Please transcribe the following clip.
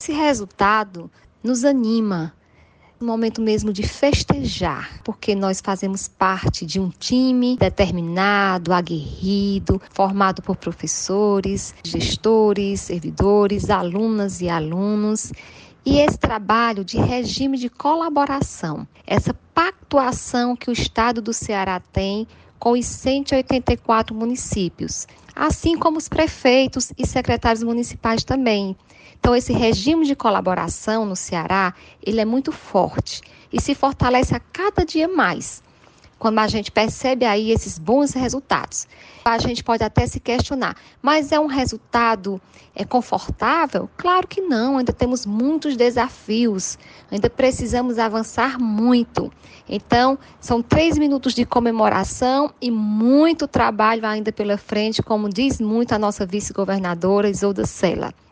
esse resultado nos anima. Um momento mesmo de festejar, porque nós fazemos parte de um time determinado, aguerrido, formado por professores, gestores, servidores, alunas e alunos. E esse trabalho de regime de colaboração, essa pactuação que o Estado do Ceará tem com os 184 municípios, assim como os prefeitos e secretários municipais também. Então, esse regime de colaboração no Ceará, ele é muito forte e se fortalece a cada dia mais. Quando a gente percebe aí esses bons resultados, a gente pode até se questionar, mas é um resultado confortável? Claro que não, ainda temos muitos desafios, ainda precisamos avançar muito. Então, são 3 minutos de comemoração e muito trabalho ainda pela frente, como diz muito a nossa vice-governadora Isolda Sela.